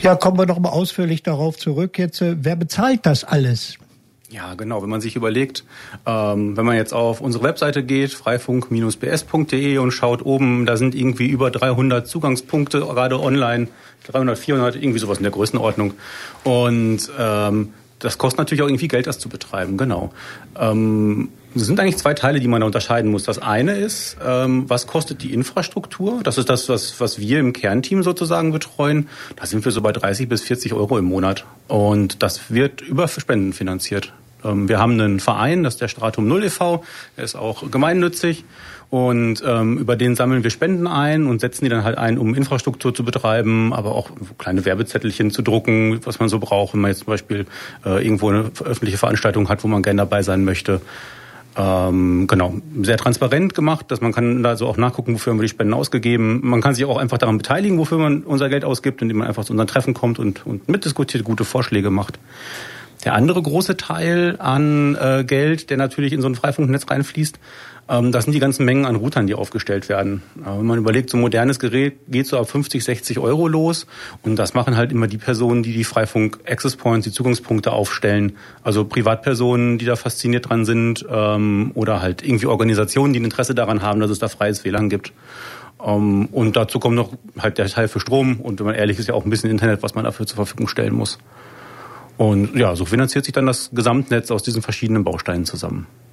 Ja, kommen wir noch mal ausführlich darauf zurück. Jetzt, wer bezahlt das alles? Ja, genau. Wenn man sich überlegt, wenn man jetzt auf unsere Webseite geht, freifunk-bs.de und schaut oben, da sind irgendwie über 300 Zugangspunkte, gerade online, 300, 400, irgendwie sowas in der Größenordnung. Und das kostet natürlich auch irgendwie Geld, das zu betreiben, genau. Es sind eigentlich zwei Teile, die man da unterscheiden muss. Das eine ist, was kostet die Infrastruktur? Das ist das, was wir im Kernteam sozusagen betreuen. Da sind wir so bei 30 bis 40 Euro im Monat. Und das wird über Spenden finanziert. Wir haben einen Verein, das ist der Stratum 0 e.V., der ist auch gemeinnützig. Und über den sammeln wir Spenden ein und setzen die dann halt ein, um Infrastruktur zu betreiben, aber auch kleine Werbezettelchen zu drucken, was man so braucht, wenn man jetzt zum Beispiel irgendwo eine öffentliche Veranstaltung hat, wo man gerne dabei sein möchte. Genau, sehr transparent gemacht, dass man kann da so auch nachgucken, wofür haben wir die Spenden ausgegeben. Man kann sich auch einfach daran beteiligen, wofür man unser Geld ausgibt, indem man einfach zu unseren Treffen kommt und mitdiskutiert, gute Vorschläge macht. Der andere große Teil an Geld, der natürlich in so ein Freifunknetz reinfließt, das sind die ganzen Mengen an Routern, die aufgestellt werden. Wenn man überlegt, so ein modernes Gerät geht so ab 50, 60 Euro los. Und das machen halt immer die Personen, die die Freifunk-Access Points, die Zugangspunkte aufstellen. Also Privatpersonen, die da fasziniert dran sind, oder halt irgendwie Organisationen, die ein Interesse daran haben, dass es da freies WLAN gibt. Und dazu kommt noch halt der Teil für Strom. Und wenn man ehrlich ist, ja auch ein bisschen Internet, was man dafür zur Verfügung stellen muss. Und ja, so finanziert sich dann das Gesamtnetz aus diesen verschiedenen Bausteinen zusammen.